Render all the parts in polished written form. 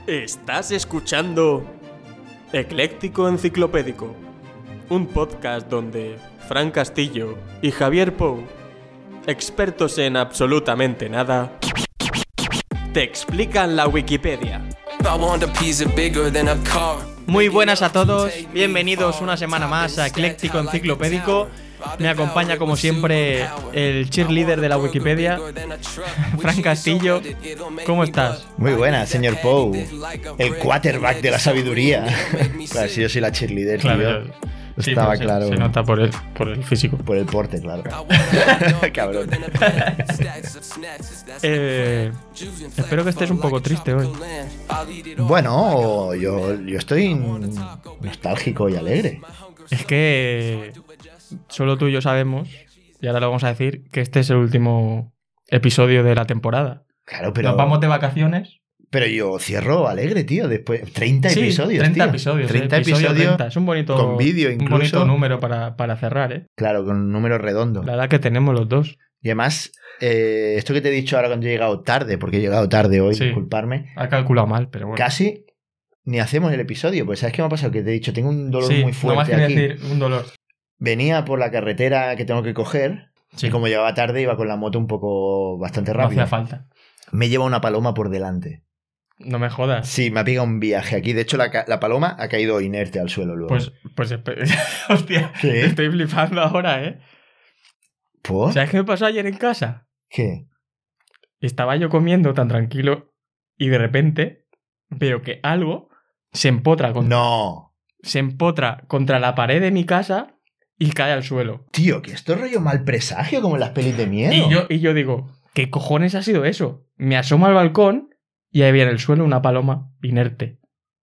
Estás escuchando Ecléctico Enciclopédico, un podcast donde Fran Castillo y Javier Pou, expertos en absolutamente nada, te explican la Wikipedia. Muy buenas a todos, bienvenidos una semana más a Ecléctico Enciclopédico. Me acompaña como siempre el cheerleader de la Wikipedia, Fran Castillo. ¿Cómo estás? Muy buena, señor Pou. El quarterback de la sabiduría. Claro, si yo soy la cheerleader, Claro, tío. sí, Estaba se, claro. Se nota por el físico. Por el porte, claro. Cabrón. Espero que estés un poco triste hoy. Bueno, yo estoy nostálgico y alegre. Es que solo tú y yo sabemos, y ahora lo vamos a decir, que este es el último episodio de la temporada. Claro, pero... Nos vamos de vacaciones. Pero yo cierro alegre, tío. Después 30 episodios, 30 tío. episodios. 30 episodio episodios 30. Es un bonito, con vídeo incluso. Un bonito número para cerrar, ¿eh? Claro, con un número redondo. La edad que tenemos los dos. Y además, esto que te he dicho ahora cuando he llegado tarde, porque he llegado tarde hoy, Sí. disculparme. Ha calculado mal, pero bueno. Casi ni hacemos el episodio. Pues ¿sabes qué me ha pasado? Que te he dicho, tengo un dolor Sí, muy no más fuerte que aquí. decir un dolor. Venía por la carretera que tengo que coger. Sí. Y como llegaba tarde, iba con la moto un poco bastante No rápido. hacía falta. Me lleva una paloma por delante. No me jodas. Sí, me ha pegado un viaje aquí. De hecho, la paloma ha caído inerte al suelo luego. Pues hostia, ¿Qué? estoy flipando ahora, ¿eh? ¿Por? ¿Sabes qué me pasó ayer en casa? ¿Qué? Estaba yo comiendo tan tranquilo y de repente veo que algo se empotra contra la pared de mi casa y cae al suelo. Tío, que esto es rollo mal presagio como en las pelis de miedo. Y yo digo, ¿qué cojones ha sido eso? Me asomo al balcón y ahí había en el suelo una paloma inerte.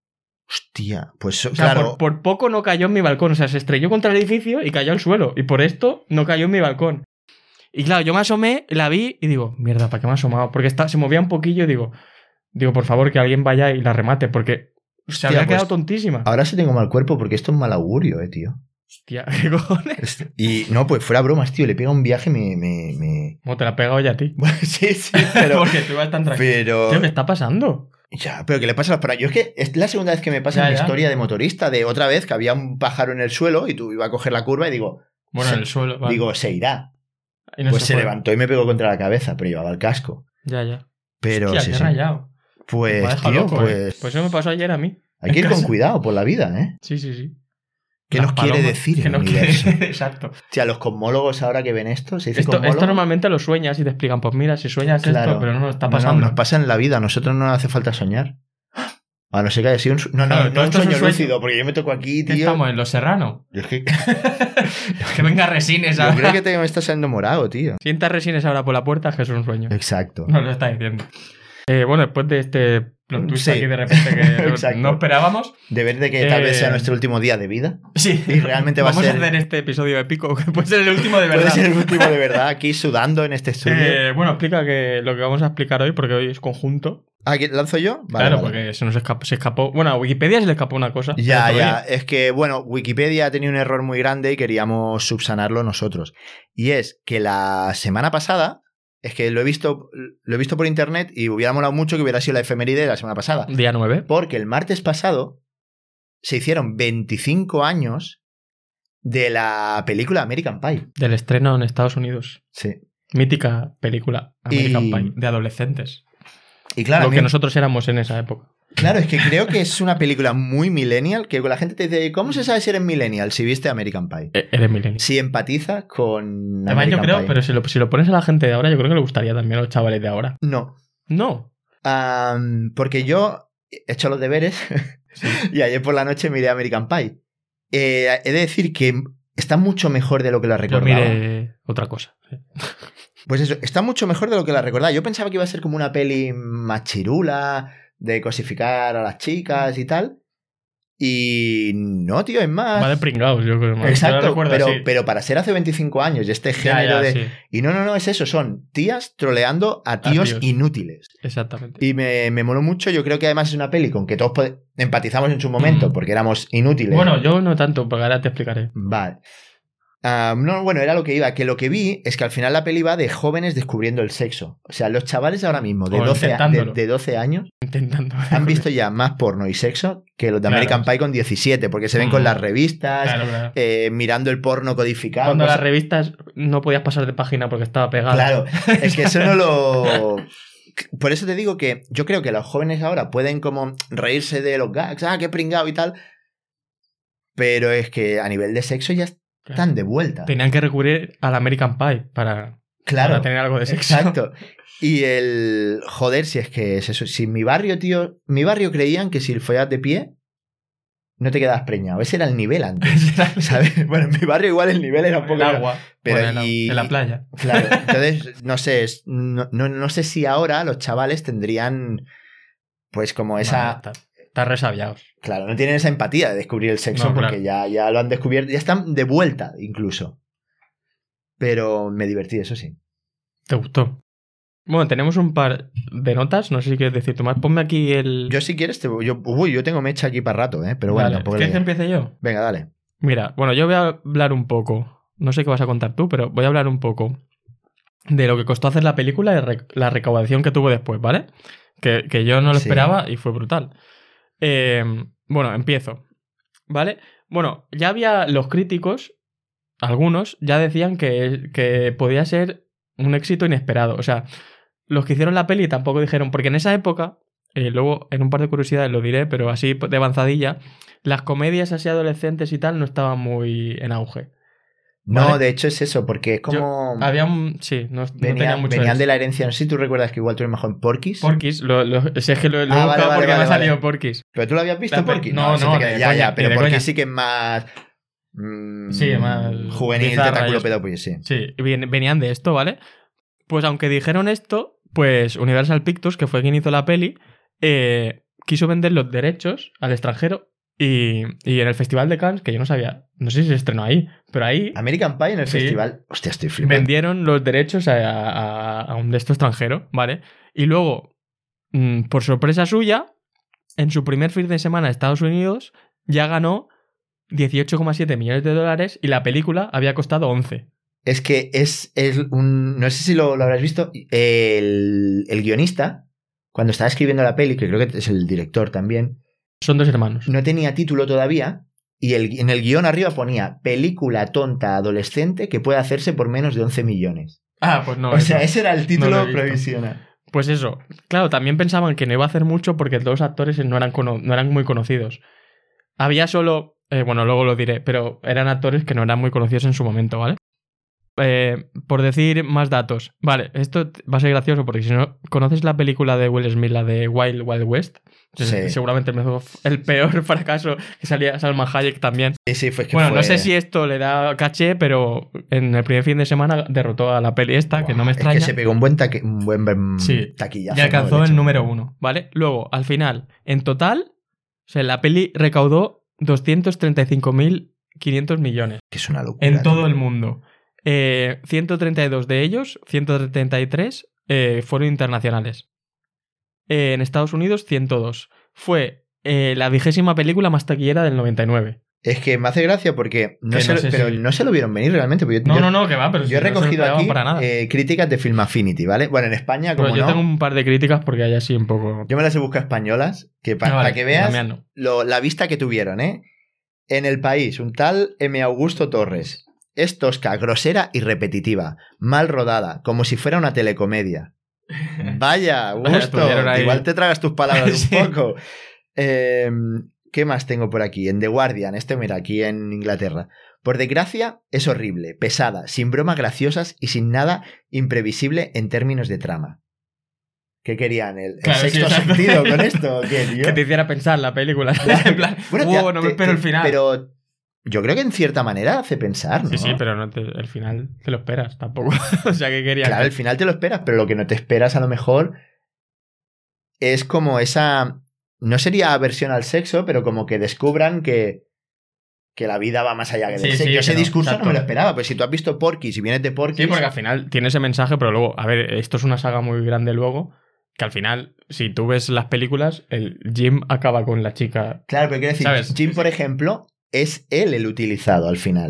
Hostia, pues O sea, claro. por poco no cayó en mi balcón. O sea, se estrelló contra el edificio y cayó al suelo. Y por esto no cayó en mi balcón. Y claro, yo me asomé, la vi y digo, mierda, ¿para qué me he asomado? Porque se movía un poquillo y digo, por favor, que alguien vaya y la remate, porque se había quedado tontísima. Ahora sí tengo mal cuerpo porque esto es mal augurio, tío. Hostia, ¿qué cojones? Y no, pues fuera bromas, tío. Le pega un viaje, Como te la he pegado ya a ti. Sí, pero... Porque tú vas tan tranquilo. Pero... Tío, ¿qué está pasando? Ya, pero ¿qué le pasa a las paradas? Yo es que es la segunda vez que me pasa en mi historia de motorista, de otra vez que había un pájaro en el suelo y tú ibas a coger la curva y digo... Bueno, en el suelo. Vale. Digo, se irá. Y no Pues se fue. levantó y me pegó contra la cabeza, pero llevaba el casco. Ya. Pero Hostia, sí, qué sí. rayado. Pues, Me ha dejado tío, loco, pues... Pues eso me pasó ayer a mí. Hay que ir en con casa. cuidado por la vida, ¿eh? Sí. ¿Qué Las nos quiere palomas, decir ¿qué el nos universo? quiere? Exacto. Hostia, los cosmólogos ahora que ven esto, ¿se dice Esto cosmólogo? normalmente lo sueñas y te explican, pues mira, si sueñas Claro. esto, pero no nos está No, pasando. nos pasa en la vida, a nosotros no nos hace falta soñar. A no ser que haya sido un Claro, no todo un esto es sueño un sueño. lúcido, porque yo me toco aquí, ¿Qué tío. estamos en Los Serrano? Yo es que... Que venga Resines Yo ahora. creo que me está saliendo morado, tío. Sienta Resines ahora por la puerta, que es un sueño. Exacto. Nos lo está diciendo. Bueno, después de este plot twist Sí. aquí de repente que Exacto. no esperábamos. De ver de que tal vez sea nuestro último día de vida. Sí. Y realmente va a Vamos ser... a hacer este episodio épico, que puede ser el último de verdad. Puede ser el último de verdad, aquí sudando en este estudio. Bueno, explica que lo que vamos a explicar hoy, porque hoy es conjunto. ¿Aquí lanzo yo? Vale, Claro, vale. porque se escapó. Bueno, a Wikipedia se le escapó una cosa. Ya. Pero Es que, bueno, Wikipedia ha tenido un error muy grande y queríamos subsanarlo nosotros. Y es que la semana pasada, es que lo he visto por internet y hubiera molado mucho que hubiera sido la efeméride de la semana pasada. Día 9. Porque el martes pasado se hicieron 25 años de la película American Pie. Del estreno en Estados Unidos. Sí. Mítica película American Y- Pie, de adolescentes. Y claro, Lo que nosotros éramos en esa época. claro, es que creo que es una película muy millennial, que la gente te dice, ¿cómo se sabe si eres millennial si viste American Pie? Eres millennial. Si empatizas con Además, yo American creo, Pie. pero si lo pones a la gente de ahora, yo creo que le gustaría también a los chavales de ahora. No. No. Porque yo he hecho los deberes y ayer por la noche miré American Pie. He de decir que está mucho mejor de lo que la Yo recordaba. miré otra cosa. Sí. Pues eso, está mucho mejor de lo que la recordaba. Yo pensaba que iba a ser como una peli machirula, de cosificar a las chicas y tal. Y no, tío, es más... Va de pringados, yo creo. Yo Exacto, lo recuerdo así. pero para ser hace 25 años y este Ya, género de... sí. Y no, es eso, son tías troleando a tíos tíos. inútiles. Exactamente. Y me moló mucho, yo creo que además es una peli con que todos empatizamos en su momento, porque éramos inútiles. Bueno, yo no tanto, porque ahora te explicaré. Vale. No, bueno, era lo que iba. Que lo que vi es que al final la peli va de jóvenes descubriendo el sexo. O sea, los chavales ahora mismo, de O 12, intentándolo. de 12 años, intentando. Han visto ya más porno y sexo que los de Claro. American Pie con 17, porque se ven con las revistas, Claro. mirando el porno codificado. Cuando las cosas- revistas no podías pasar de página porque estaba pegada. Claro, es que eso no lo... Por eso te digo que yo creo que los jóvenes ahora pueden como reírse de los gags, qué pringado y tal, pero es que a nivel de sexo ya están de vuelta. Tenían que recurrir al American Pie para tener algo de sexo. Exacto. Y el... Joder, si es que es eso. Si en mi barrio, tío... Mi barrio creían que si follas de pie, no te quedabas preñado. Ese era el nivel antes. ¿Sabes? Bueno, en mi barrio igual el nivel era un poco... El agua. Pero Bueno, en la playa. Claro. Entonces, no sé. No sé si ahora los chavales tendrían... Pues como esa... Está resabiados. Claro, no tienen esa empatía de descubrir el sexo No, porque claro. ya lo han descubierto. Ya están de vuelta, incluso. Pero me divertí, eso sí. ¿Te gustó? Bueno, tenemos un par de notas. No sé si quieres decir, Tomás. Ponme aquí el... Yo si quieres, yo tengo mecha aquí para rato, ¿eh? Pero bueno, Vale. tampoco ¿Quieres que le- empiece yo? Venga, dale. Mira, bueno, yo voy a hablar un poco. No sé qué vas a contar tú, pero voy a hablar un poco de lo que costó hacer la película y la recaudación que tuvo después, ¿vale? Que yo no lo Sí. esperaba y fue brutal. Bueno, empiezo, ¿vale? Bueno, ya había los críticos, algunos, ya decían que podía ser un éxito inesperado. O sea, los que hicieron la peli tampoco dijeron, porque en esa época, luego en un par de curiosidades lo diré, pero así de avanzadilla, las comedias así adolescentes y tal no estaban muy en auge. No, ¿Vale? de hecho es eso, porque es como... Sí, no tenía mucho venían eso. de la herencia. No sé si tú recuerdas que igual tú eres mejor en Porky's. Porky's, si es que lo he Ah, buscado vale, porque me ha vale. salido Porky's. ¿Pero tú lo habías visto, La pe- Porky's? no, eso no, te queda- ni de ya, coña, ya, ni pero de Porky's coña. sí que es más... Sí, más juvenil, bizarra y tentáculo eso. pedopillo, sí. Sí, venían de esto, ¿vale? Pues aunque dijeron esto, pues Universal Pictures, que fue quien hizo la peli, quiso vender los derechos al extranjero y en el Festival de Cannes, que yo no sabía, no sé si se estrenó ahí, pero ahí American Pie en el Sí. festival... Hostia, estoy flipando. vendieron los derechos a un de estos extranjero, ¿vale? Y luego, por sorpresa suya, en su primer fin de semana a Estados Unidos ya ganó 18,7 millones de dólares y la película había costado 11. Es que es un... No sé si lo habrás visto. El guionista, cuando estaba escribiendo la peli, que creo que es el director también, Son dos hermanos. no tenía título todavía y en el guión arriba ponía película tonta adolescente que puede hacerse por menos de 11 millones. Ah, pues no. O sea, ese era el no título lo he visto. provisional. Pues eso. Claro, también pensaban que no iba a hacer mucho porque los actores no eran muy conocidos. Había solo... bueno, luego lo diré, pero eran actores que no eran muy conocidos en su momento, ¿vale? Por decir más datos. Vale, esto va a ser gracioso porque si no conoces la película de Will Smith, la de Wild Wild West, Sí. seguramente el peor fracaso que salía Salma Hayek también. Sí, fue que Bueno, fue... no sé si esto le da caché, pero en el primer fin de semana derrotó a la peli esta, que no me extraña. Es que se pegó un buen Sí. taquillazo. Y alcanzó ¿no? De el hecho. número 1, ¿vale? Luego, al final, en total, o sea, la peli recaudó 235.500 millones Que es una locura. en todo tío. el mundo. 132 de ellos, 133 fueron internacionales. En Estados Unidos, 102. Fue la 20ª película más taquillera del 99. Es que me hace gracia porque no se lo vieron venir realmente. Porque No, que va, pero yo he si no se lo recogido esperaban aquí para nada. críticas de Film Affinity, ¿vale? Bueno, en España, como Pero yo no, tengo un par de críticas porque hay así un poco... yo me las he buscado españolas, que para Vale, que veas la mía no. la vista que tuvieron, ¿eh? En El País, un tal M. Augusto Torres. Es tosca, grosera y repetitiva. Mal rodada, como si fuera una telecomedia. Vaya, Augusto. Estuvieron ahí. Igual te tragas tus palabras Sí. un poco. ¿Qué más tengo por aquí? En The Guardian, mira, aquí en Inglaterra. Por desgracia, es horrible, pesada, sin bromas graciosas y sin nada imprevisible en términos de trama. ¿Qué querían? ¿El Claro, sí, sexto exacto. sentido con esto? ¿O qué, tío? Que te hiciera pensar la película. En plan, Bueno, "Wow, no me espero el final". Pero yo creo que en cierta manera hace pensar, ¿no? Sí, pero no el final te lo esperas tampoco. O sea, que quería... Claro, al final te lo esperas, pero lo que no te esperas a lo mejor es como esa... No sería aversión al sexo, pero como que descubran que la vida va más allá que del Sí, sexo. sí, Yo ese que no, discurso exacto. no me lo esperaba, pues si tú has visto Porky's, si vienes de Porky's... Sí, porque al final tiene ese mensaje, pero luego, a ver, esto es una saga muy grande luego, que al final, si tú ves las películas, el Jim acaba con la chica. Claro, pero quiero decir, ¿Sabes? Jim, por ejemplo, es él el utilizado al final.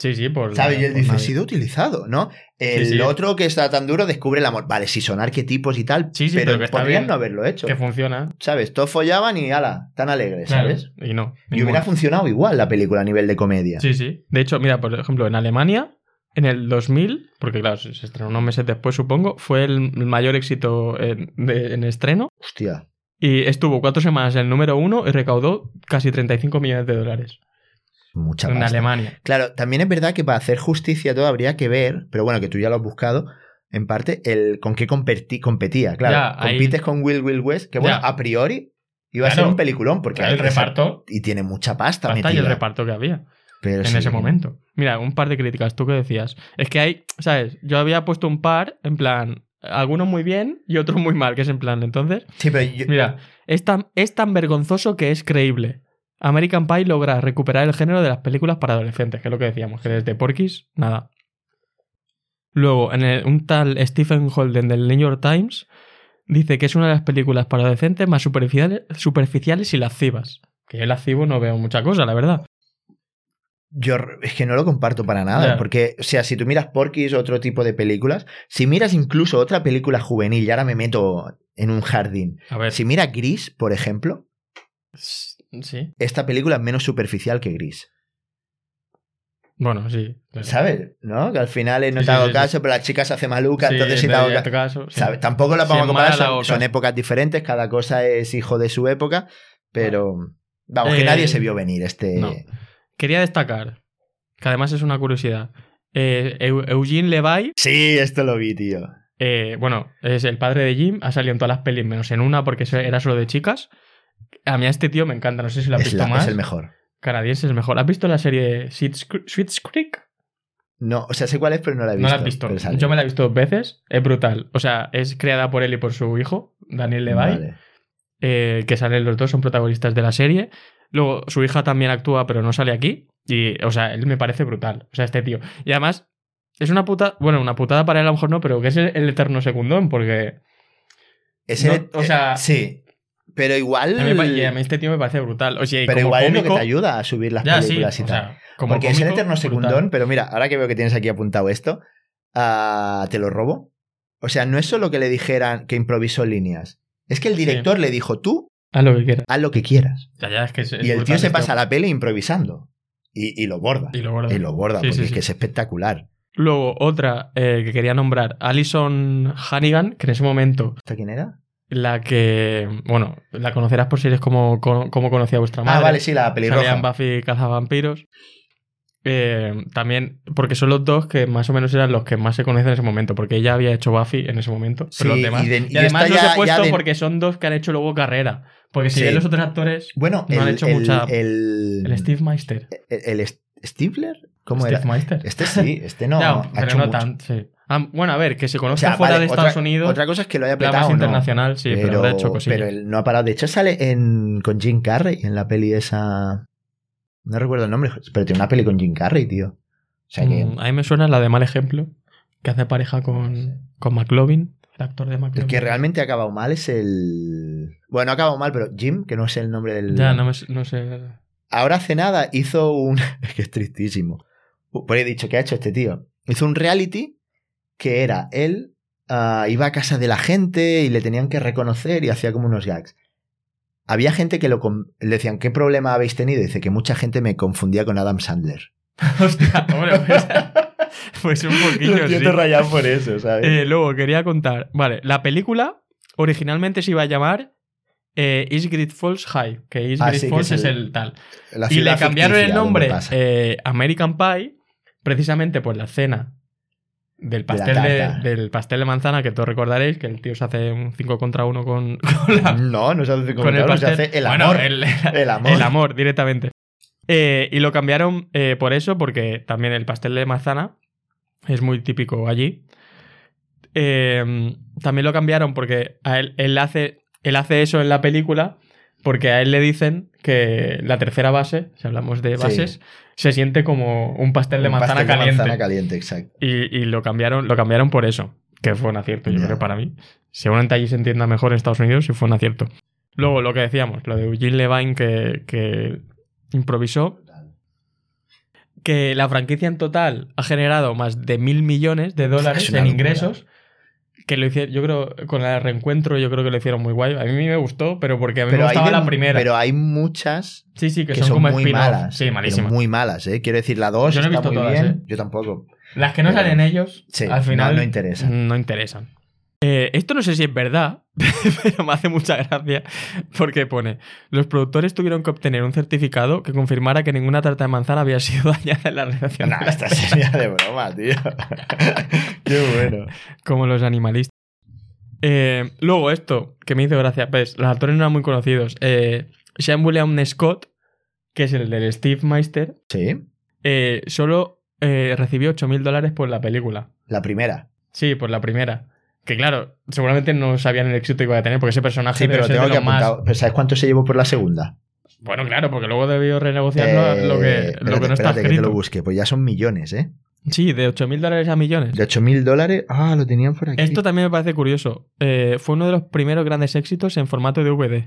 Sí, sí, ¿Sabes? Y él dice, nadie. ha sido utilizado, ¿no? El otro que está tan duro descubre el amor. Vale, sí son arquetipos y tal, Sí, pero que está podrían bien, no haberlo hecho. que funciona. ¿Sabes? Todos follaban y ala, tan alegres, Claro, ¿sabes? y no. Y hubiera funcionado igual la película a nivel de comedia. Sí, sí. De hecho, mira, por ejemplo, en Alemania, en el 2000, porque claro, se estrenó unos meses después, supongo, fue el mayor éxito en estreno. Hostia. Y estuvo 4 semanas en el número 1 y recaudó casi 35 millones de dólares. Mucha En pasta. Alemania. Claro, también es verdad que para hacer justicia todo habría que ver, pero bueno, que tú ya lo has buscado, en parte, el con qué competía. Claro, Ya, ahí- compites con Will West, que bueno, Ya. a priori iba a ser Claro. un peliculón, porque El reparto. y tiene mucha pasta Basta y metida. el reparto que había Pero en sí. ese momento. Mira, un par de críticas, tú que decías. Es que hay, ¿sabes? Yo había puesto un par, en plan, algunos muy bien y otros muy mal, que es en plan, entonces... Sí, pero yo- Mira, es tan vergonzoso que es creíble. American Pie logra recuperar el género de las películas para adolescentes, que es lo que decíamos, que desde Porky's, nada. Luego, un tal Stephen Holden del New York Times dice que es una de las películas para adolescentes más superficiales y lascivas. Que yo lascivo no veo mucha cosa, la verdad. Yo es que no lo comparto para nada, Ya. porque, o sea, si tú miras Porky's o otro tipo de películas, si miras incluso otra película juvenil, y ahora me meto en un jardín, A ver, si miras Gris, por ejemplo, sí. esta película es menos superficial que Gris. Bueno, sí. Claro. ¿Sabes? ¿No? Que al final no Sí, te hago sí, caso, pero la chica se hace maluca, Sí, entonces si te en hago este caso. caso, sí. ¿Sabes? Tampoco la Sí, vamos a comparar, mala la boca. son épocas diferentes, cada cosa es hijo de su época, pero vamos, que nadie se vio venir este... no. Quería destacar, que además es una curiosidad, Eugene Levy, Sí, esto lo vi, tío. bueno, es el padre de Jim, ha salido en todas las pelis, menos en una porque era solo de chicas. A mí a este tío me encanta, no sé si lo has visto más. Es el mejor. Canadiense es el mejor. ¿Has visto la serie Schitt's Creek? No, o sea, sé cuál es, pero no la he No visto. la has visto. pero sale. Yo me la he visto 2 veces. Es brutal. O sea, es creada por él y por su hijo, Daniel Levy, Vale. que salen los dos, son protagonistas de la serie. Luego, su hija también actúa, pero no sale aquí. Y, o sea, él me parece brutal. O sea, este tío. Y además, es una puta... Bueno, una putada para él a lo mejor no, pero que es el eterno secundón, porque... Ese, No, o sea- sí. Pero igual... A mí este tío me parece brutal. O sea, y pero como igual es cómico, lo que te ayuda a subir las ya, sí, películas y o tal. sea, como Porque es el cómico, eterno secundón, brutal. pero mira, ahora que veo que tienes aquí apuntado esto, te lo robo. O sea, no es solo que le dijeran que improvisó líneas. Es que el director le dijo, tú, Haz lo que quieras. haz lo que quieras. Ya, es que es Y el tío brutal se este pasa la peli improvisando. Y lo borda. Y lo borda. Y lo borda, Sí, porque sí, es sí. que es espectacular. Luego, otra que quería nombrar, Alison Hannigan, que en ese momento, ¿Esta quién era? la que, bueno, la conocerás por series como conocía vuestra madre. Ah, vale, sí, la Salía pelirroja. en Buffy Cazavampiros. También, porque son los dos que más o menos eran los que más se conocen en ese momento, porque ella había hecho Buffy en ese momento. Pero Sí, los demás. y Y además esta los ya- he puesto ya de- porque son dos que han hecho luego carrera. Porque si Sí. ven los otros actores, Bueno, no han hecho mucha. El el Steve Meister. Stifler? ¿Cómo Steve era? Meister. Este sí, este no. Ya, ha pero hecho no mucho. tanto, sí. Bueno, a ver, que se O conozca sea, fuera vale, de Estados otra, Unidos. otra cosa es que lo haya La petado, más ¿no? internacional, sí, pero habrá hecho cosillas. Pero él no ha parado. De hecho, sale con Jim Carrey en la peli esa. No recuerdo el nombre, pero tiene una peli con Jim Carrey, tío. O sea que. A mí me suena la de Mal Ejemplo, que hace pareja con McLovin, el actor de McLovin. El que realmente ha acabado mal es el. Bueno, no ha acabado mal, pero Jim, que no es el nombre del. Ya, no sé. Ahora hace nada hizo un. Es que es tristísimo. Por ahí he dicho, ¿qué ha hecho este tío? Hizo un reality que era él. Iba a casa de la gente y le tenían que reconocer y hacía como unos gags. Había gente que le decían, ¿qué problema habéis tenido? Y dice que mucha gente me confundía con Adam Sandler. Hostia, hombre, pues un poquillo, sí. rayado por eso, ¿sabes? Luego quería contar. Vale, la película originalmente se iba a llamar East Great Falls High, que East Great sí, que Falls es es el tal. La Y le ciudad cambiaron el ficticia nombre donde pasa. American Pie, precisamente por la escena del pastel tarta. del pastel de manzana, que todos recordaréis, que el tío se hace un 5 contra 1 con la, No se hace con el se pastel. hace el Bueno, amor. el amor. El amor, directamente. Y lo cambiaron por eso, porque también el pastel de manzana es muy típico allí. También lo cambiaron porque a él hace eso en la película, porque a él le dicen que la tercera base, si hablamos de bases, se siente como un pastel de Un manzana pastel de caliente. manzana caliente, exacto. Y lo cambiaron por eso, que fue un acierto, yo Ya. creo, para mí. Seguramente allí se entienda mejor en Estados Unidos y fue un acierto. Luego, lo que decíamos, lo de Eugene Levine que improvisó. que la franquicia en total ha generado más de 1.000 millones de dólares Es una en locura. ingresos. Que lo hicieron, yo creo, con el reencuentro, yo creo que lo hicieron muy guay. A mí me gustó, pero porque a mí me gustaba la primera. Pero hay muchas Sí, que que son como muy spin-off. malas. Sí, pero malísimas. muy malas, ¿eh? Quiero decir, la 2 Yo no he está visto muy todas, bien. ¿eh? Yo tampoco. Las que no Pero- salen ellos, Sí, al final no interesan. No interesan. Esto no sé si es verdad, pero me hace mucha gracia porque pone: los productores tuvieron que obtener un certificado que confirmara que ninguna tarta de manzana había sido dañada en la realización. Nah, esta sería de broma, tío. Qué bueno. Como los animalistas. Luego esto, que me hizo gracia, pues los actores no eran muy conocidos. Sean William Scott, que es el del Steve Meister, Sí, solo recibió $8.000 por la película. la primera. Sí, por la primera. Que claro, seguramente no sabían el éxito que iba a tener, porque ese personaje Sí, pero debe ser tengo de que los más... apuntar. ¿Pero sabes cuánto se llevó por la segunda? Bueno, claro, porque luego debió renegociar lo que no está espérate, que te escrito. lo busque. Pues ya son millones, ¿eh? Sí, de $8.000 a millones. De $8.000. Ah, lo tenían por aquí. Esto también me parece curioso. Fue uno de los primeros grandes éxitos en formato DVD.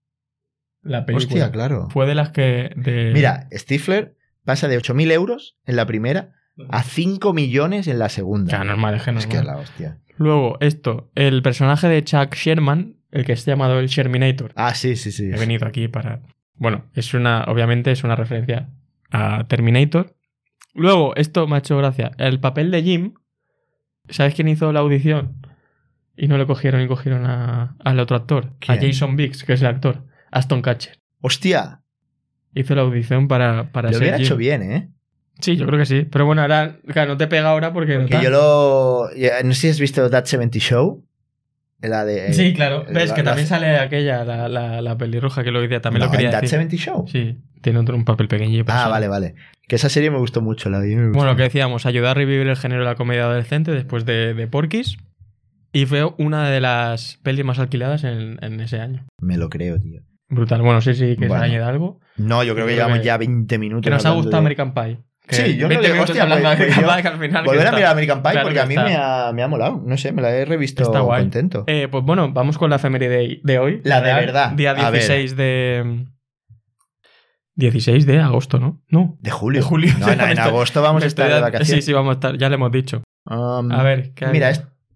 La película. Hostia, claro. Fue de las que... Mira, Stifler pasa de 8.000 euros en la primera a 5 millones en la segunda. Ya, normal, es que Es normal. que es la hostia. Luego, esto. El personaje de Chuck Sherman, el que es llamado el Sherminator. Ah, sí, sí, sí. He venido aquí para... Bueno, obviamente es una referencia a Terminator. Luego, esto me ha hecho gracia. El papel de Jim, ¿sabes quién hizo la audición? Y no le cogieron y cogieron al otro actor. ¿Quién? A Jason Biggs, que es el actor. Aston Kutcher. Hostia, Hizo la audición para lo ser hubiera Jim. hecho bien, ¿eh? Sí, yo creo que sí. Pero bueno, ahora, claro, no te pega ahora porque... Que yo no sé si has visto That 70 Show. La de... Sí, claro. Ves que la- también sale aquella, la pelirroja que lo dice. También No, lo quería en That decir. 70 Show. Sí, tiene un papel pequeño. Ah, vale, vale. Que esa serie me gustó mucho. La vi, me gustó. Bueno, lo que decíamos, ayudó a revivir el género de la comedia adolescente después de Porky's. Y fue una de las pelis más alquiladas en ese año. Me lo creo, tío. Brutal. Bueno, sí, que Bueno. se añade algo. No, yo creo que Yo creo llevamos que- ya 20 minutos. Que nos ha hablando gustado de- American Pie. Que Sí, yo 20 creo que, minutos hostia, hablando pues de American yo- Pie, que al final... que Volver a está- mirar American Pie claro porque que a mí está. me ha molado. No sé, me la he revisto Está guay. contento. Pues bueno, vamos con la efeméride de hoy. La de real, verdad. Día A ver. 16 de... 16 de agosto, ¿no? No. De julio. De julio. No, en Me estoy- agosto vamos a me estar estoy de dando- vacaciones. Sí, vamos a estar. Ya le hemos dicho. A ver, ¿qué hay? Mira,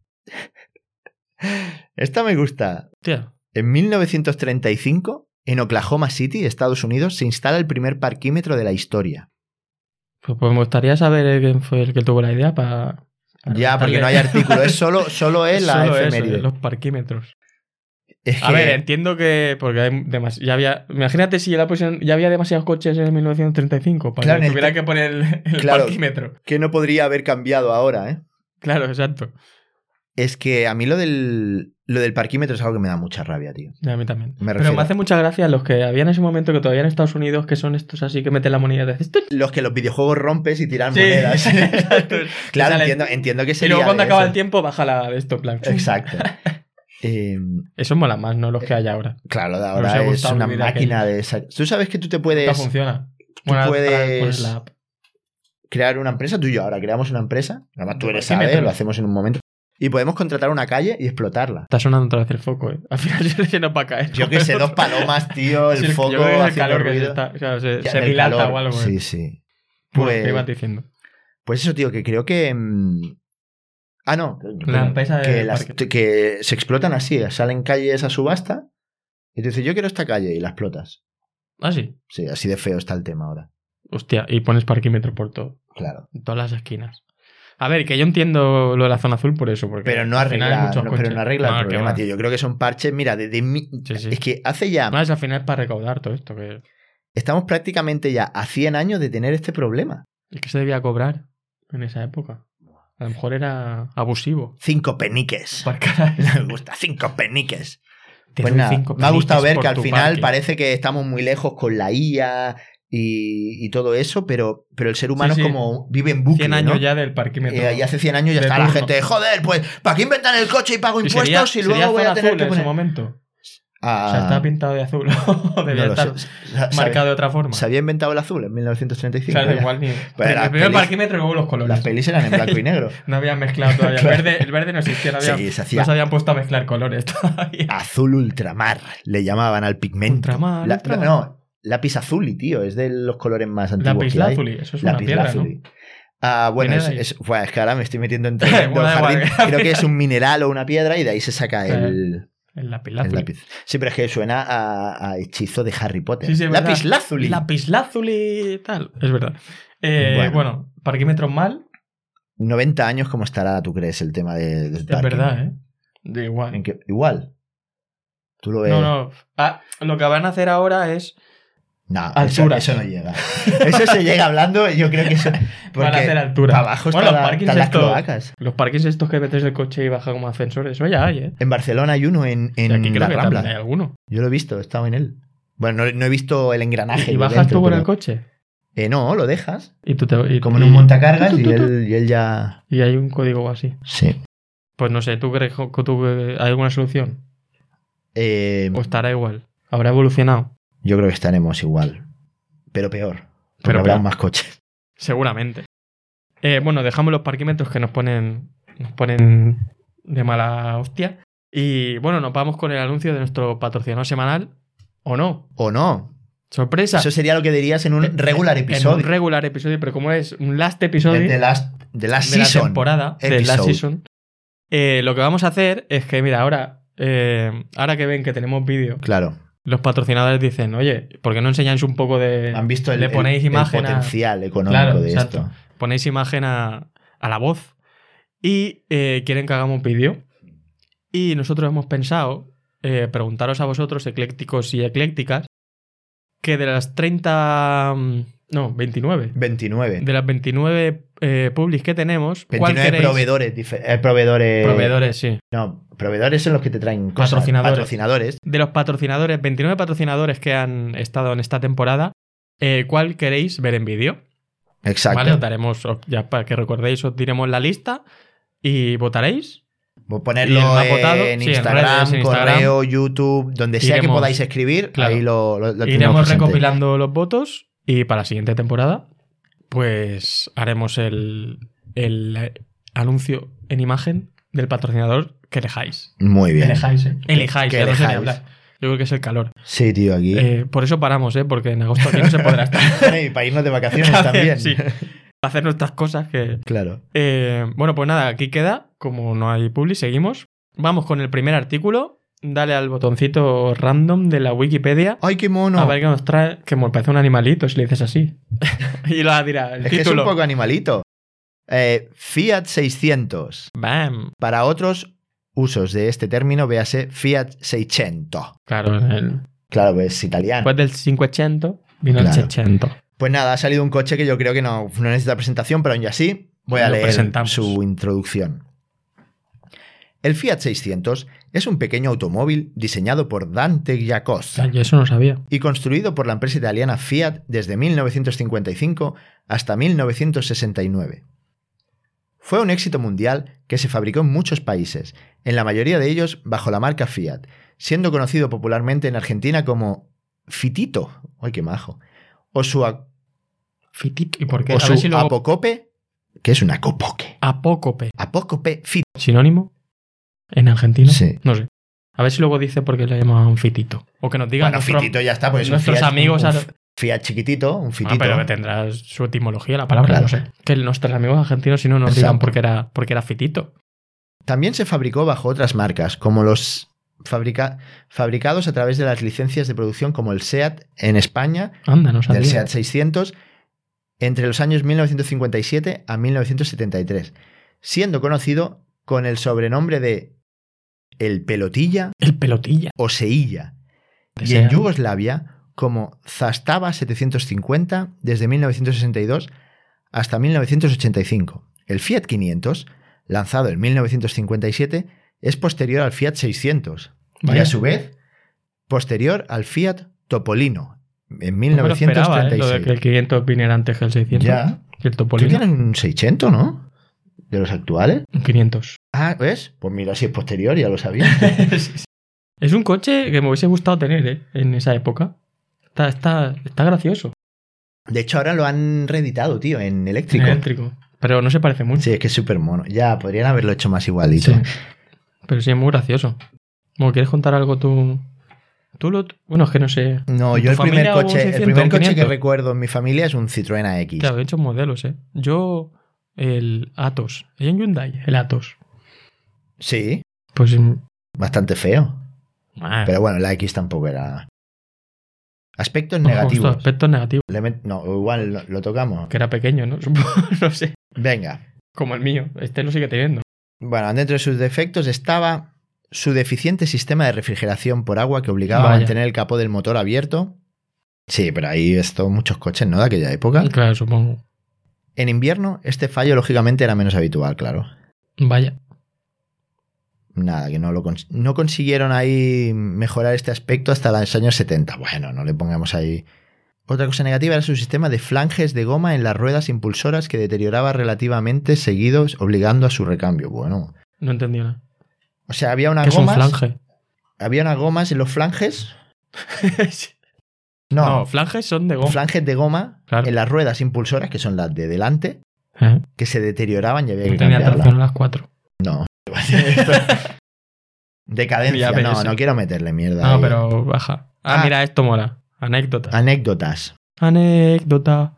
esta me gusta. Hostia. En 1935, en Oklahoma City, Estados Unidos, se instala el primer parquímetro de la historia. Pues me gustaría saber quién fue el que tuvo la idea para... Ya, porque no hay artículo, es solo es la Solo eso, efeméride. los parquímetros. Es A que- ver, entiendo que... Porque hay ya había... Imagínate si ya había demasiados coches en 1935 para Claro, que en el tuviera que poner el Claro. parquímetro. que no podría haber cambiado ahora, ¿eh? Claro, exacto. Es que a mí lo del parquímetro es algo que me da mucha rabia, tío. Ya, a mí también. Me Pero refiero. me hace mucha gracia los que había en ese momento que todavía en Estados Unidos, que son estos así que meten la moneda de esto. Los que los videojuegos rompes y tiran Sí, monedas. exacto. Claro, Sale- entiendo que Y sería luego cuando de acaba eso. el tiempo, baja la de esto, plan. Exacto. Eso mola más, no los que hay ahora. Claro, de Me ahora hubiera es gustado una vivir máquina de... Tú sabes que tú te Esto puedes funciona. tú Bueno, puedes- ahora pones la app. crear una empresa. Tú y yo ahora creamos una empresa. Además tú De eres parquímetros. sabe, lo hacemos en un momento. Y podemos contratar una calle y explotarla. Está sonando otra vez el foco, Al final se nos va a caer. Yo que sé, dos palomas, tío, el Sí, foco yo creo que es el haciendo calor que se ruido. está... Claro, se Ya, del dilata calor. o algo. Sí, sí. Pues... ¿Qué ibas Pues, diciendo? pues eso, tío, que creo que... Ah, no. La empresa de parque. que se explotan así. Salen calles a subasta y te dices, yo quiero esta calle y la explotas. Ah, sí. Sí, así de feo está el tema ahora. Hostia, y pones parquímetro por todo. Claro. En todas las esquinas. A ver, que yo entiendo lo de la zona azul por eso. Porque Pero no al final hay arregla, muchos pero coches. no arregla No, el que problema, va. tío. Yo creo que son parches, mira, Sí, sí. es que hace ya... No, es al final es para recaudar todo esto. Estamos prácticamente ya a 100 años de tener este problema. ¿Y qué se debía cobrar en esa época? A lo mejor era abusivo. 5 peniques. Aparcar ahí. Me gusta, 5 peniques. Te Pues doy nada, 5 me ha gustado ver peniques que al por tu final parking. parece que estamos muy lejos con la IA y todo eso, pero el ser humano Sí, sí. es como vive en bucle, 100 años ¿no? ya del parquímetro. Y hace 100 años ya de está la turno. gente, joder, pues ¿para qué inventan el coche y pago ¿Y impuestos y luego voy a zona tener azul que en ese poner... momento? Ah, O sea, estaba pintado de azul. O debía no lo estar sé. marcado de otra forma. ¿Se había inventado el azul en 1935? Claro, ya? igual ni... Pero las el primer pelis- parquímetro y luego los colores. Las pelis eran en blanco y negro. No habían mezclado todavía. Claro. El verde no existía. No, Sí, se hacía- no se habían puesto a mezclar colores todavía. Azul ultramar, le llamaban al pigmento. Ultramar, ultramar. No, lápiz azuli, tío. Es de los colores más antiguos Lápiz que hay. lazuli, eso es una piedra, Lapislázuli. Bueno, Viene de ahí. bueno, es que ahora me estoy metiendo en tremendo Bueno, da jardín. igual. Creo que es un mineral o una piedra y de ahí se saca el lápiz lazuli. lápiz. Sí, pero es que suena a hechizo de Harry Potter. Sí, sí, es verdad. Lapislázuli. Lapislázuli y tal. Es verdad. Bueno, parquímetros mal. 90 años, ¿cómo estará, tú crees, el tema del Es parking? verdad, ¿eh? De igual. Igual. Tú lo ves. No. Lo que van a hacer ahora es... No, altura. eso no llega. Eso se llega hablando, yo creo que eso... Van a hacer altura. Abajo Bueno, están los parkings las estos- cloacas. Los parkings estos que metes el coche y baja como ascensores, eso ya hay, ¿eh? En Barcelona hay uno en Y aquí creo la que Rambla. también hay alguno. Yo lo he visto, he estado en él. Bueno, no he visto el engranaje. ¿Y de bajas dentro, tú con pero- el coche? No, lo dejas. Y tú te... Como en un montacargas y él ya... Y hay un código así. Sí. Pues no sé, ¿tú crees que hay alguna solución? ¿O estará igual? ¿Habrá evolucionado? Yo creo que estaremos igual. Pero peor. Porque Pero habrá peor. más coches. Seguramente. Bueno, dejamos los parquímetros que nos ponen de mala hostia. Y bueno, nos vamos con el anuncio de nuestro patrocinador semanal. ¿O no? ¿O no? ¡Sorpresa! Eso sería lo que dirías en un regular episodio. En un regular episodio, pero como es un last episodio De last de la season. temporada, de la episode. season, lo que vamos a hacer es que, mira, ahora que ven que tenemos vídeo, Claro. los patrocinadores dicen, oye, ¿por qué no enseñáis un poco de... Han visto le ponéis imagen el a- potencial económico Claro, de exacto. esto. Ponéis imagen a la voz y quieren que hagamos vídeo. Y nosotros hemos pensado preguntaros a vosotros, eclécticos y eclécticas, que de las 29. 29. De las 29 publis que tenemos, ¿cuál 29 queréis? proveedores. Proveedores, sí. No, proveedores son los que te traen cosas. Patrocinadores. Patrocinadores. De los patrocinadores, 29 patrocinadores que han estado en esta temporada, ¿cuál queréis ver en vídeo? Exacto. ¿Vale? Os daremos, ya para que recordéis, os diremos la lista y votaréis. Voy a Y ponerlo el más votado, en, sí, en Instagram, redes, en Instagram. correo, YouTube, donde sea que Iremos- podáis escribir, claro. ahí lo tenemos Iremos presente. recopilando los votos y para la siguiente temporada, pues haremos el anuncio en imagen del patrocinador que elijáis. Muy bien. Elijáis, ¿eh? Elijáis, que ya no sé ni elijáis. hablar. Yo creo que es el calor. Sí, tío, aquí. Por eso paramos, porque en agosto aquí no se podrá estar. Y para irnos de vacaciones A ver, también. sí. Hacer nuestras cosas que... Claro. Bueno, pues nada, aquí queda. Como no hay publi, seguimos. Vamos con el primer artículo. Dale al botoncito random de la Wikipedia. ¡Ay, qué mono! A ver qué nos trae. Que me parece un animalito si le dices así. Y lo dirá el es que es un título. poco animalito. Fiat 600. Bam. Para otros usos de este término, véase Fiat 600. Claro, Claro, pues es italiano. después del 500 vino Claro. el 600. Pues nada, ha salido un coche que yo creo que no necesita presentación, pero aún así voy a Lo leer presentamos. su introducción. El Fiat 600 es un pequeño automóvil diseñado por Dante Giacosa Yo eso no sabía. y construido por la empresa italiana Fiat desde 1955 hasta 1969. Fue un éxito mundial que se fabricó en muchos países, en la mayoría de ellos bajo la marca Fiat, siendo conocido popularmente en Argentina como Fitito, ¡ay qué majo!, o su Fitito. ¿Y por qué? o A ver su si luego... Apocope, que es un acopoque. Apócope. Apocope Fit. ¿Sinónimo? ¿En argentino? Sí. No sé. A ver si luego dice por qué le llaman fitito. O que nos digan Bueno, nuestro- Fitito ya está, pues es un nuestros Fiat, amigos... un Fiat chiquitito, un Ah, Fitito. pero que tendrá su etimología la palabra, Claro. no sé. Que nuestros amigos argentinos si no nos digan Exacto. porque era fitito. También se fabricó bajo otras marcas, como los fabricados a través de las licencias de producción como el SEAT en España, Anda, no sabía. del SEAT 600, entre los años 1957 a 1973, siendo conocido con el sobrenombre de el Pelotilla El pelotilla. o Seilla, De y Seat. en Yugoslavia como Zastava 750 desde 1962 hasta 1985. El Fiat 500, lanzado en 1957, es posterior al Fiat 600 y Vaya. a su vez posterior al Fiat Topolino en No me lo esperaba, lo 1936. de que el 500 viniera antes que el 600. Ya. Y el Tú Topolino. tienes un 600, ¿no? De los actuales. Un 500. Ah, ¿ves? Pues mira, si es posterior, ya lo sabía. Sí, sí. Es un coche que me hubiese gustado tener, en esa época. Está gracioso. De hecho, ahora lo han reeditado, tío, en eléctrico. Eléctrico. Pero no se parece mucho. Sí, es que es súper mono. Ya, podrían haberlo hecho más igualito. Sí. Pero sí, es muy gracioso. Bueno, ¿quieres contar algo tú Bueno, es que no sé. No, ¿En yo tu el primer familia hubo un coche, 600 el primer o coche que 500? recuerdo en mi familia es un Citroën AX. Claro, he hecho modelos, ¿eh? Yo, el Atos. ¿Hay en Hyundai? El Atos. Sí, Pues... bastante feo. ah, Pero bueno, la X tampoco era. Aspectos justo, negativos. aspectos negativos. No, igual lo tocamos. Que era pequeño, ¿no? Supongo, no sé. Venga. Como el mío. Este lo sigue teniendo. Bueno, dentro de sus defectos estaba su deficiente sistema de refrigeración por agua que obligaba a Vaya. mantener el capó del motor abierto. Sí, pero ahí esto muchos coches, ¿no? De aquella época. Claro, supongo. En invierno, este fallo lógicamente era menos habitual, claro. Vaya. Nada, que no consiguieron ahí mejorar este aspecto hasta los años 70. Bueno, no le pongamos ahí. Otra cosa negativa era su sistema de flanges de goma en las ruedas impulsoras que deterioraba relativamente seguidos, obligando a su recambio. Bueno, No entendí nada. o sea, había ¿Qué unas es un gomas. flange? Había unas gomas en los flanges. No, flanges son de goma. Flanges de goma Claro. en las ruedas impulsoras, que son las de delante, ¿Eh? que se deterioraban y había que No tenía cambiarlas. tracción a las 4. No. Decadencia. Ya No, ves. no quiero meterle mierda. No, ahí. pero baja. Ah. Mira, esto mola. Anécdota. Anécdotas. Anécdota.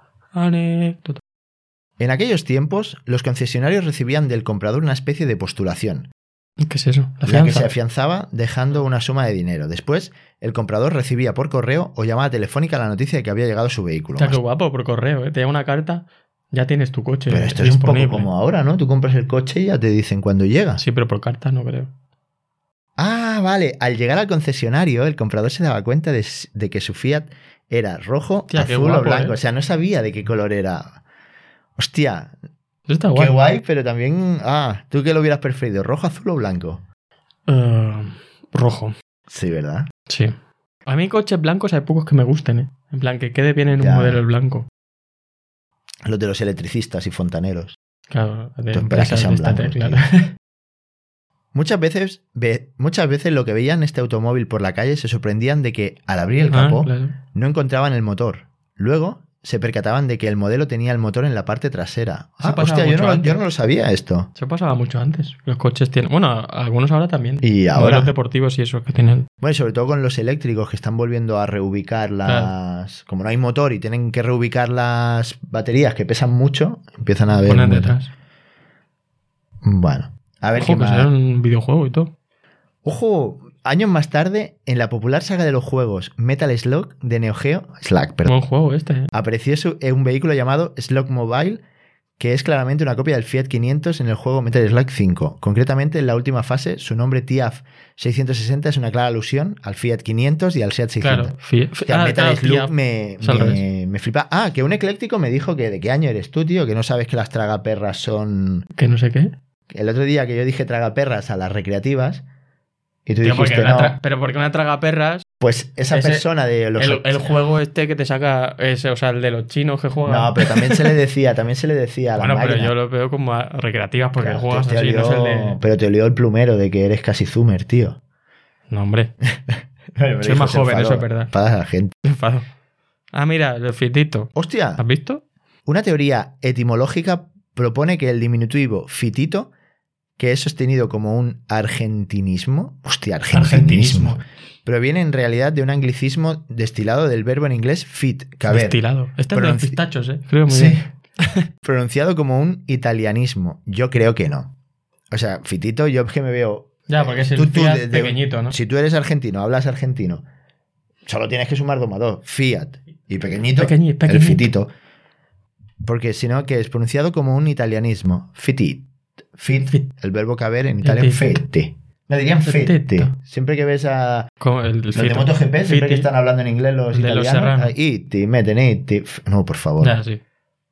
En aquellos tiempos, los concesionarios recibían del comprador una especie de postulación, ¿Qué es eso? La la que fianza. se afianzaba dejando una suma de dinero. Después, el comprador recibía por correo o llamada telefónica la noticia de que había llegado su vehículo. Hostia, qué guapo, por correo, ¿eh? Te llega una carta, ya tienes tu coche. Pero esto es un poco disponible. como ahora, ¿no? Tú compras el coche y ya te dicen cuándo llega. Sí, pero por carta no creo. Ah, vale. Al llegar al concesionario, el comprador se daba cuenta de que su Fiat era rojo, Tía, qué azul guapo, o blanco. ¿eh? O sea, no sabía de qué color era. Hostia, Eso está qué guay. guay, pero también... Ah, ¿tú qué lo hubieras preferido? ¿Rojo, azul o blanco? Rojo. Sí, ¿verdad? Sí. A mí coches blancos hay pocos que me gusten, ¿eh? En plan, que quede bien en un Ya. modelo el blanco. Los de los electricistas y fontaneros. Claro, de Tú esperas que empresas sean de esta blancos, claro. Muchas veces lo que veían este automóvil por la calle se sorprendían de que, al abrir el Ah, capó, claro. no encontraban el motor. Luego se percataban de que el modelo tenía el motor en la parte trasera. Eso Ah, pasaba hostia, yo mucho no, antes. yo no lo sabía esto. Eso pasaba mucho antes. Los coches tienen... Bueno, algunos ahora también. Y ahora, Modelos deportivos y eso que tienen... bueno, y sobre todo con los eléctricos que están volviendo a reubicar las... Como no hay motor y tienen que reubicar las baterías que pesan mucho, empiezan a ver... Ponen detrás. Bueno, a ver qué Ojo, que más. será un videojuego y todo. Ojo, años más tarde, en la popular saga de los juegos Metal Slug de Neo Geo, perdón, Buen juego este, ¿eh? apareció un vehículo llamado Slug Mobile, que es claramente una copia del Fiat 500 en el juego Metal Slug 5. Concretamente, en la última fase, su nombre TIAF 660 es una clara alusión al Fiat 500 y al Seat 600. Claro. Hostia, Metal claro, Slug Fiat. me Es al revés. flipa. Ah, que un ecléctico me dijo que de qué año eres tú, tío, que no sabes que las tragaperras son... Que no sé qué. El otro día que yo dije tragaperras a las recreativas y tú Tío, porque dijiste no, pero porque una tragaperras... pues esa ese- persona de los... El juego este que te saca... Ese, o sea, el de los chinos que juegan... No, pero también se le decía a la bueno, pero máquina. yo lo veo como a recreativas porque Claro, juegas te así, no es el olió- de... Pero te olió el plumero de que eres casi zoomer, tío. No, hombre. Pero Soy hijo, más se joven, enfadó. eso es verdad. Enfada a la gente. Me enfado. Ah, mira, el fitito. Hostia, ¿Has visto? una teoría etimológica propone que el diminutivo fitito, que es sostenido como un argentinismo, hostia, argentinismo, proviene en realidad de un anglicismo destilado del verbo en inglés fit, que a ver, Destilado. Este es de los pronunci- pistachos, ¿eh? Creo muy sí, bien. pronunciado como un italianismo. Yo creo que no. O sea, fitito, yo es que me veo... Ya, porque es el Tú Fiat de- pequeñito, ¿no? Si tú eres argentino, hablas argentino, solo tienes que sumar domador, Fiat y pequeñito, Pequeñito. el fitito. Porque si no, que es pronunciado como un italianismo. Fit. Fit. El verbo caber en italiano Fit. fete. No dirían fete. Feteta. Siempre que ves a Como el los de fito. MotoGP, siempre que Fiti. están hablando en inglés los El de los italianos, Serrano. iti, meten iti. No, por favor. Ya, sí.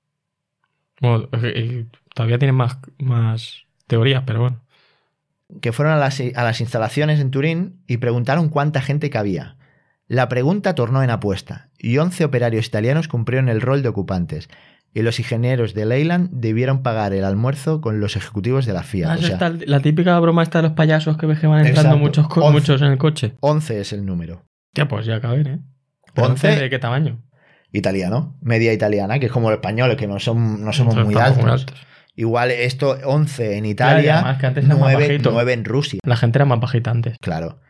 Bueno, todavía tienen más teorías, pero bueno. Que fueron a las instalaciones en Turín y preguntaron cuánta gente cabía. La pregunta tornó en apuesta y 11 operarios italianos cumplieron el rol de ocupantes y los ingenieros de Leyland debieron pagar el almuerzo con los ejecutivos de la FIA. Ah, O eso sea, está la típica broma esta de los payasos que ves que van entrando Exacto. muchos en el coche. 11 es el número. Ya, pues ya caben, ¿eh? Pero 11. ¿de qué tamaño? Italiano, media italiana, que es como el español, que no somos muy Estamos altos. Igual esto 11 en Ya, Italia, además que antes era más bajito. 9 en Rusia. La gente era más bajita antes. Claro.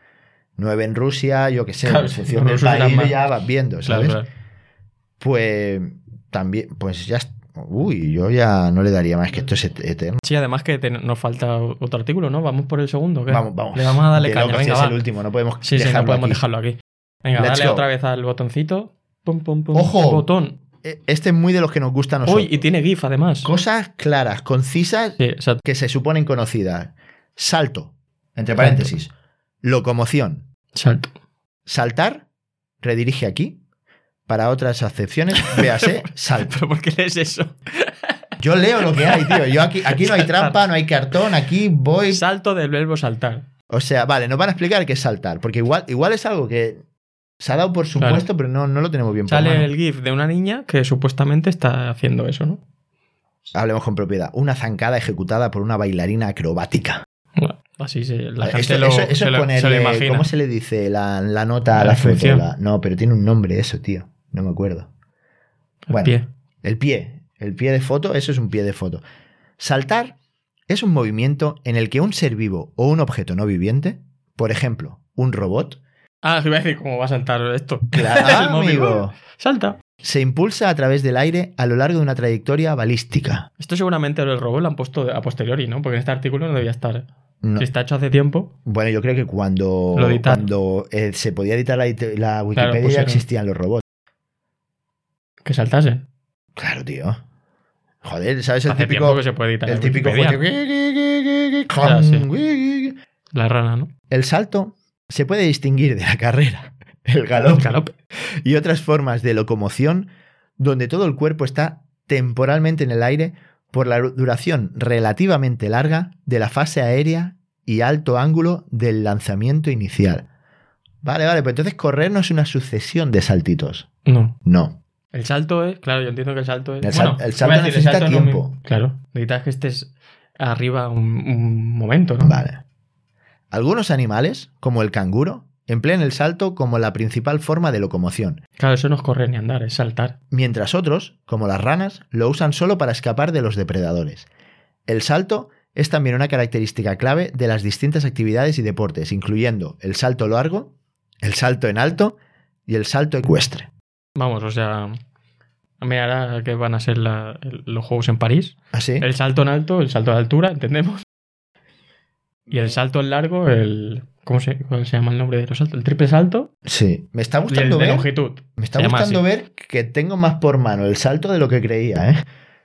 9 en Rusia, yo qué sé, Claro, en función en del Rusia eran país más. ya vas viendo, ¿sabes? Claro. Pues también, pues ya... Uy, yo ya no le daría más, que esto es eterno. Sí, además que nos falta otro artículo, ¿no? ¿Vamos por el segundo? ¿Qué? Vamos. Le vamos a darle De caña, locos, venga, es va. el último, no podemos Sí, dejarlo no podemos aquí. dejarlo aquí. Venga, Let's dale go. otra vez al botoncito. Pum, pum, pum. ¡Ojo! Botón. Este es muy de los que nos gusta a nosotros. Uy, y tiene GIF además. Cosas claras, concisas, Sí, exacto. que se suponen conocidas. Salto, entre paréntesis. Locomoción. Salto. Saltar, redirige aquí. Para otras acepciones, véase salto. ¿Pero por qué lees eso? Yo leo lo que hay, tío. Yo aquí no hay trampa, no hay cartón, aquí voy. Salto del verbo saltar. O sea, vale, nos van a explicar qué es saltar. Porque igual es algo que se ha dado por supuesto, pero no lo tenemos bien por Sale mano. el GIF de una niña que supuestamente está haciendo eso, ¿no? Hablemos con propiedad. Una zancada ejecutada por una bailarina acrobática. Bueno, así la gente Eso es se lo ponerle, imagina. ¿cómo se le dice la nota a La la foto? función. No, pero tiene un nombre eso, tío. No me acuerdo. Bueno, Pie. el pie de foto, eso es un pie de foto. Saltar es un movimiento en el que un ser vivo o un objeto no viviente, por ejemplo, un robot, Ah, iba a decir cómo va a saltar esto. claro, El móvil. amigo, Salta. se impulsa a través del aire a lo largo de una trayectoria balística. Esto seguramente el robot lo han puesto a posteriori, ¿no? Porque en este artículo no debía estar. No. Si está hecho hace tiempo. Bueno, yo creo que cuando Lo editaron. se podía editar la Wikipedia ya pusieron. existían los robots. Que saltasen. Claro, tío. Joder, ¿sabes el Hace típico? tiempo que se puede editar. El en típico Wikipedia. juego. Ah, sí. La rana, ¿no? El salto se puede distinguir de la carrera, el galope Galope. y otras formas de locomoción donde todo el cuerpo está temporalmente en el aire por la duración relativamente larga de la fase aérea y alto ángulo del lanzamiento inicial. Vale, pues entonces correr no es una sucesión de saltitos. No. No. El salto es. Claro, yo entiendo que el salto es. El salto iba a decir, necesita el salto no tiempo. claro. Necesitas que estés arriba un momento, ¿no? Vale. Algunos animales, como el canguro, emplean el salto como la principal forma de locomoción, Claro, eso no es correr ni andar, es saltar. mientras otros, como las ranas, lo usan solo para escapar de los depredadores. El salto es también una característica clave de las distintas actividades y deportes, incluyendo el salto largo, el salto en alto y el salto ecuestre. Vamos, o sea. Mira, ahora que van a ser los Juegos en París. ¿Así? El salto en alto, el salto de altura, entendemos. Y el salto en largo, cuál se llama el nombre de los saltos? El triple salto Sí. Me está y el gustando de ver. longitud. Me está Se llama gustando así. ver que tengo más por mano el salto de lo que creía, ¿eh?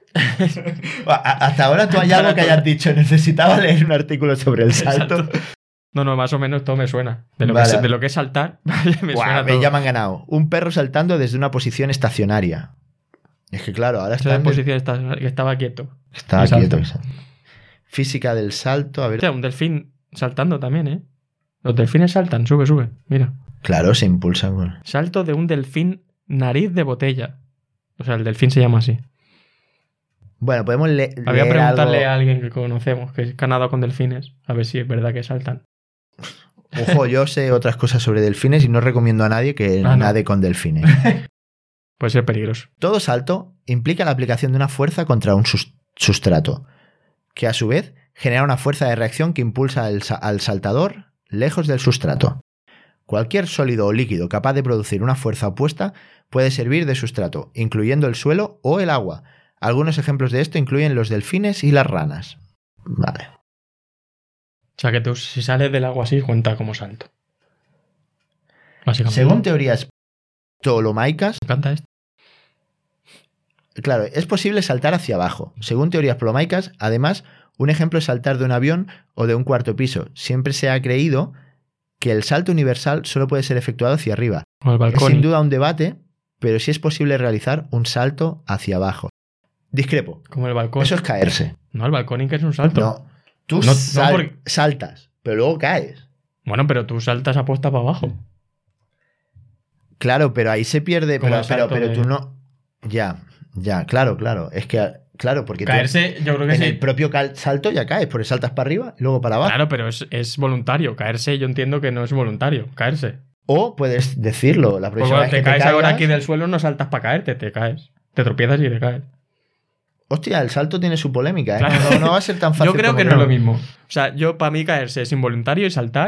Hasta ahora tú hay algo que hayas dicho. Necesitaba leer un artículo sobre el salto. No, más o menos todo me suena. De lo, Vale. de lo que es saltar, me suena Buah, todo. ya me han ganado. Un perro saltando desde una posición estacionaria. Es que claro, ahora Esa está posición que estaba quieto. Está y salta. quieto. Física del salto. A ver. Hostia, un delfín saltando también, ¿eh? Los delfines saltan, sube. Mira. Claro, se impulsa. Bueno. Salto de un delfín nariz de botella. O sea, el delfín se llama así. Bueno, podemos Había leer preguntarle algo. a alguien que conocemos que ha nadado con delfines, a ver si es verdad que saltan. Ojo, yo sé otras cosas sobre delfines y no recomiendo a nadie que no. nade con delfines. Puede ser peligroso. Todo salto implica la aplicación de una fuerza contra un sustrato, que a su vez genera una fuerza de reacción que impulsa al saltador lejos del sustrato. Cualquier sólido o líquido capaz de producir una fuerza opuesta puede servir de sustrato, incluyendo el suelo o el agua. Algunos ejemplos de esto incluyen los delfines y las ranas. Vale. O sea, que tú, si sales del agua así, cuenta como salto. Básicamente. Según teorías ptolomaicas, Me encanta esto. claro, es posible saltar hacia abajo. Según teorías ptolomaicas, además, un ejemplo es saltar de un avión o de un cuarto piso. Siempre se ha creído que el salto universal solo puede ser efectuado hacia arriba. Como el Es balcón. sin duda un debate, pero sí es posible realizar un salto hacia abajo. Discrepo. Como el balcón. Eso es caerse. No, el balcón que es un salto. No. Tú No, porque- saltas, pero luego caes. Bueno, pero tú saltas aposta para abajo. Claro, pero ahí se pierde. Como Pero, el salto pero de- tú no. Ya, claro. Es que, claro, porque tú Caerse, yo creo que en sí. el propio salto ya caes, porque saltas para arriba y luego para abajo. Claro, pero es voluntario. Caerse, yo entiendo que no es voluntario. Caerse. O puedes decirlo la Porque próxima cuando vez te que caes te ahora caigas, aquí del suelo, no saltas para caerte, te caes. Te tropiezas y te caes. Hostia, el salto tiene su polémica, ¿eh? Claro. No va a ser tan fácil. Yo creo como que no es lo mismo. O sea, para mí caerse es involuntario y saltar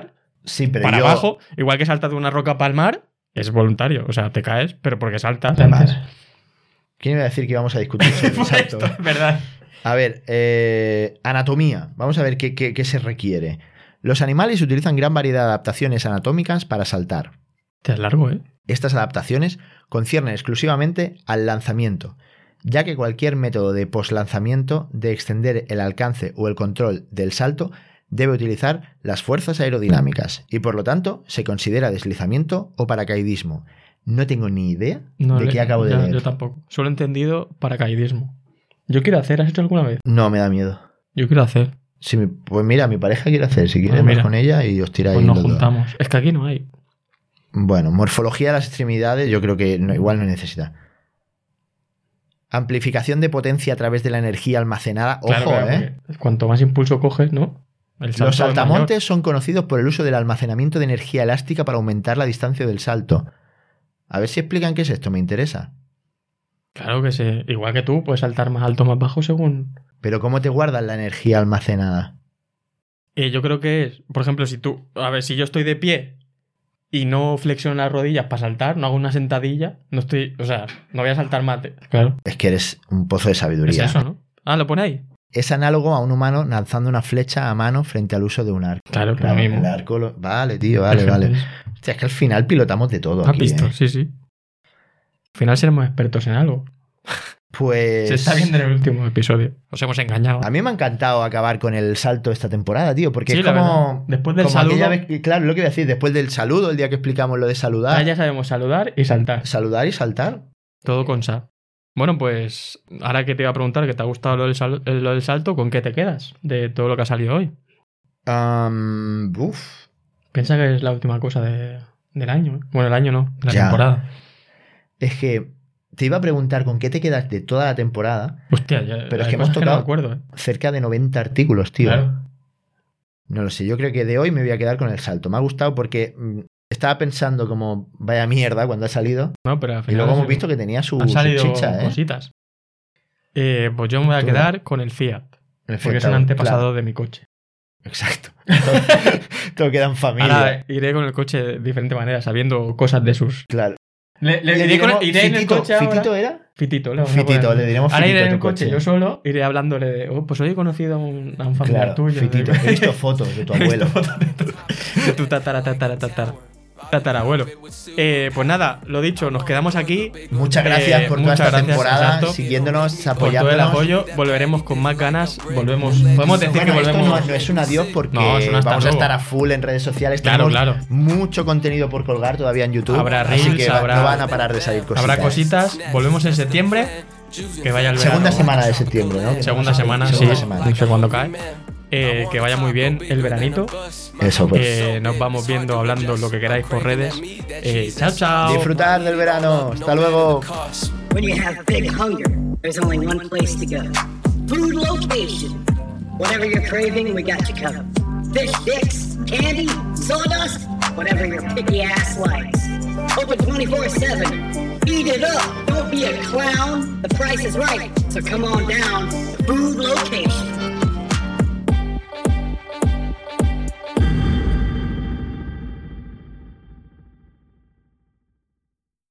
Sí, pero para yo... abajo, igual que saltas de una roca para el mar, es voluntario. O sea, te caes, pero porque saltas Vale. antes. ¿Quién iba a decir que íbamos a discutir sobre el Por salto? esto, es verdad. A ver, anatomía. Vamos a ver qué se requiere. Los animales utilizan gran variedad de adaptaciones anatómicas para saltar. Te es largo, ¿eh? Estas adaptaciones conciernen exclusivamente al lanzamiento, ya que cualquier método de poslanzamiento de extender el alcance o el control del salto debe utilizar las fuerzas aerodinámicas y por lo tanto se considera deslizamiento o paracaidismo. No tengo ni idea de qué acabo de leer. Yo tampoco. Solo he entendido paracaidismo. Yo quiero hacer, ¿has hecho alguna vez? No, me da miedo. Yo quiero hacer. Pues mira, mi pareja quiere hacer. Si quieres, Mira. vas con ella y os tiráis Pues nos los dos. juntamos. Es que aquí no hay. Bueno, morfología de las extremidades, yo creo que igual no necesita. Amplificación de potencia a través de la energía almacenada. Ojo, Claro, cuanto más impulso coges, ¿no? El salto Los es saltamontes son conocidos por el uso del almacenamiento de energía elástica para aumentar la distancia del salto. A ver si explican qué es esto, me interesa. mayor. Claro que sí. Igual que tú, puedes saltar más alto o más bajo según... Pero ¿cómo te guardas la energía almacenada? Yo creo que es, por ejemplo, si tú... A ver, si yo estoy de pie y no flexiono las rodillas para saltar, no hago una sentadilla, no estoy... O sea, no voy a saltar mate. Claro. Es que eres un pozo de sabiduría. Es eso, ¿no? Ah, ¿lo pone ahí? Es análogo a un humano lanzando una flecha a mano frente al uso de un arco. Claro, lo mismo. El arco Vale, tío, vale. Hostia, es que al final pilotamos de todo ¿Has aquí, visto? ¿eh? Sí, sí. Al final seremos expertos en algo. Pues... Se está viendo en el último episodio. Os hemos engañado. A mí me ha encantado acabar con el salto esta temporada, tío, porque Sí, es la como... verdad. Después del como aquella saludo... vez claro, lo que iba a decir, después del saludo, el día que explicamos lo de saludar, Ahora ya sabemos saludar y saltar. saludar y saltar. Todo con sa. Bueno, pues ahora que te iba a preguntar que te ha gustado lo del salto, ¿con qué te quedas de todo lo que ha salido hoy? Piensa que es la última cosa del año. ¿Eh? Bueno, el año no, de la Ya. temporada. Es que te iba a preguntar con qué te quedas de toda la temporada. Hostia, ya, Pero es hay que hemos cosas tocado no me acuerdo, ¿eh? cerca de 90 artículos, tío. Claro. No lo sé, yo creo que de hoy me voy a quedar con el salto. Me ha gustado porque estaba pensando como vaya mierda cuando ha salido. No, pero al Y final luego han hemos visto que tenía su salido chicha, ¿eh? cositas. Pues yo me voy a Tú. quedar con el Fiat. El Porque es Fiat, un antepasado claro. de mi coche. Exacto. Todo queda en familia. Ahora iré con el coche de diferente manera, sabiendo cosas de sus... Claro. Le iré en el coche ahora. ¿Fitito era? Fitito, le vamos a Fitito, poner. le diremos Ahora Fitito iré a en el tu coche coche. yo solo, iré hablándole de, pues hoy he conocido a un familiar Claro, tuyo. Fitito. He visto fotos de tu He visto abuelo. fotos de tu tatarabuelo. Pues nada, lo dicho, nos quedamos aquí. Muchas gracias por toda muchas esta gracias, temporada, exacto, siguiéndonos, por todo el apoyándonos. apoyo. Volveremos con más ganas. Podemos decir Bueno, que esto volvemos. no es un adiós porque No, es un hasta vamos a luego. estar a full en redes sociales. Claro, Tenemos claro. mucho contenido por colgar todavía en YouTube. Habrá así reels, que habrá- no van a parar de salir cositas. Habrá cositas. Volvemos en septiembre. Que vaya el verano. Segunda semana de septiembre, ¿no? Segunda semana, Segunda sí. semana. No sé cuándo cae. Que vaya muy bien el veranito. Eso pues. Nos vamos viendo, hablando lo que queráis por redes. Chao, chao. Disfrutar del verano. Hasta luego. When you have big hunger, there's only one place to go. Food Location. Whatever you're craving, we got you covered. Fish sticks, candy, sawdust, whatever your picky ass likes. Open 24/7. Eat it up. Don't be a clown. The price is right. So come on down to Food Location.